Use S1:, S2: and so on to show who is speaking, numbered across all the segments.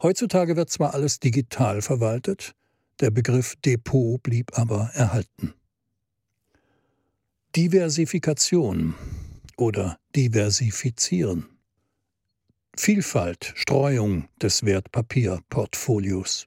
S1: Heutzutage wird zwar alles digital verwaltet, der Begriff Depot blieb aber erhalten. Diversifikation oder diversifizieren. Vielfalt, Streuung des Wertpapierportfolios.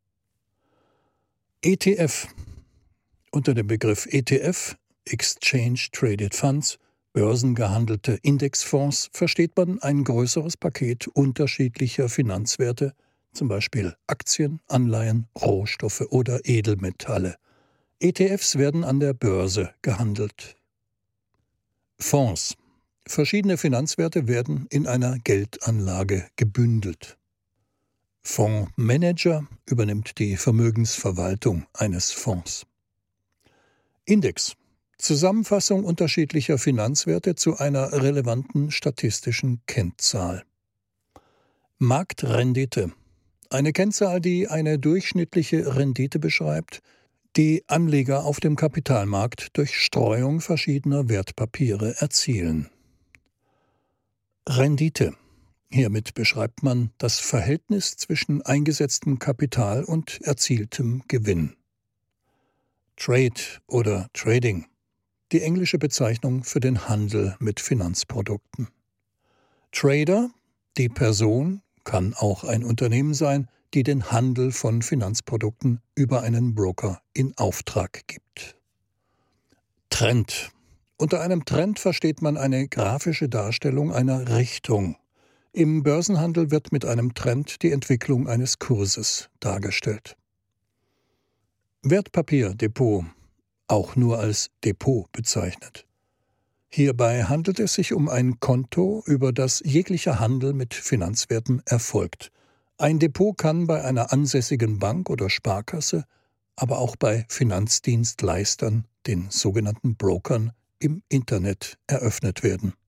S1: ETF. Unter dem Begriff ETF, Exchange Traded Funds, börsengehandelte Indexfonds, versteht man ein größeres Paket unterschiedlicher Finanzwerte, zum Beispiel Aktien, Anleihen, Rohstoffe oder Edelmetalle. ETFs werden an der Börse gehandelt. Fonds. Verschiedene Finanzwerte werden in einer Geldanlage gebündelt. Fondsmanager übernimmt die Vermögensverwaltung eines Fonds. Index. Zusammenfassung unterschiedlicher Finanzwerte zu einer relevanten statistischen Kennzahl. Marktrendite. Eine Kennzahl, die eine durchschnittliche Rendite beschreibt, die Anleger auf dem Kapitalmarkt durch Streuung verschiedener Wertpapiere erzielen. Rendite. Hiermit beschreibt man das Verhältnis zwischen eingesetztem Kapital und erzieltem Gewinn. Trade oder Trading. Die englische Bezeichnung für den Handel mit Finanzprodukten. Trader, die Person, kann auch ein Unternehmen sein, die den Handel von Finanzprodukten über einen Broker in Auftrag gibt. Trend. Unter einem Trend versteht man eine grafische Darstellung einer Richtung. Im Börsenhandel wird mit einem Trend die Entwicklung eines Kurses dargestellt. Wertpapierdepot, auch nur als Depot bezeichnet. Hierbei handelt es sich um ein Konto, über das jeglicher Handel mit Finanzwerten erfolgt. Ein Depot kann bei einer ansässigen Bank oder Sparkasse, aber auch bei Finanzdienstleistern, den sogenannten Brokern, im Internet eröffnet werden.